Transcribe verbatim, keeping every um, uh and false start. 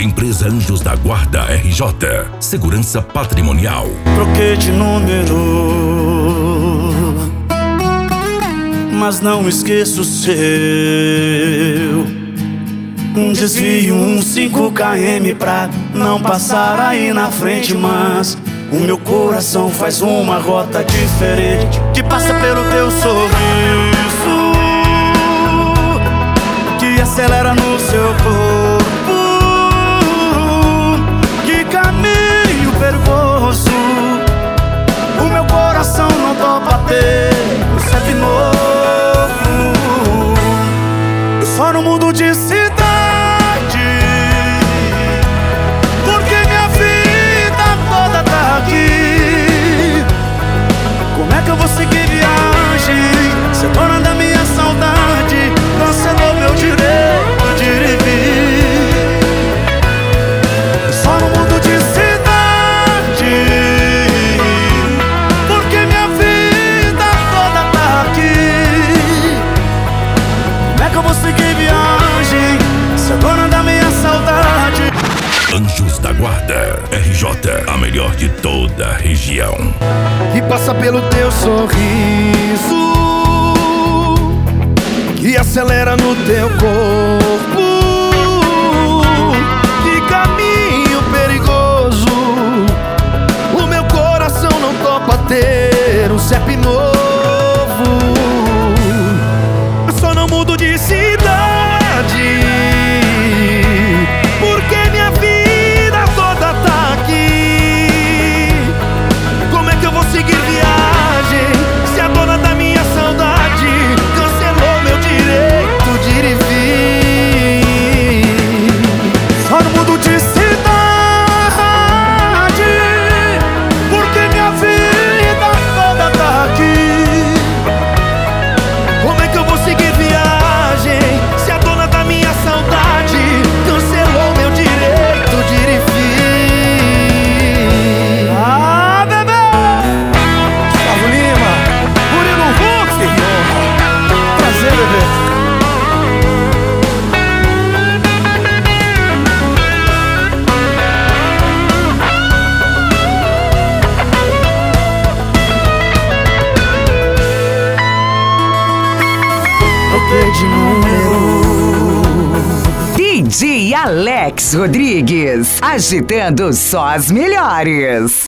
Empresa Anjos da Guarda R J. Segurança patrimonial. Troquei de número, mas não esqueço o seu. Um desvio, um cinco quilômetros pra não passar aí na frente, mas o meu coração faz uma rota diferente, que passa pelo teu sorriso, que acelera no seu corpo, que caminho perigoso. O meu coração não topa ter um C E P novo. Eu só não mudo de cidade, porque minha vida toda tá aqui. Como é que eu vou seguir viagem? Você é dona da minha saudade, cancelou meu direito de ir e vir. Eu só não mudo de cidade, porque minha vida toda tá aqui. Como é que eu vou seguir viagem? Você é dona da minha saudade. Anjos da Guarda R J, a melhor de toda a região. E passa pelo teu sorriso, que acelera no teu corpo, que caminho perigoso. O meu coração não topa ter um C E P novo. Eu só não mudo de cidade, porque minha vida toda tá aqui. Como é que eu vou seguir viagem se a dona da minha saudade cancelou meu direito de ir e vir? Só não mudo de cidade, porque minha vida toda tá aqui. Como é que eu vou seguir viagem se a dona da minha saudade cancelou meu direito de ir e vir? Ah, bebê! Gustavo Lima, Murilo Huck, prazer, bebê. Troquei de número. D J Alex Rodrigues, agitando só as melhores.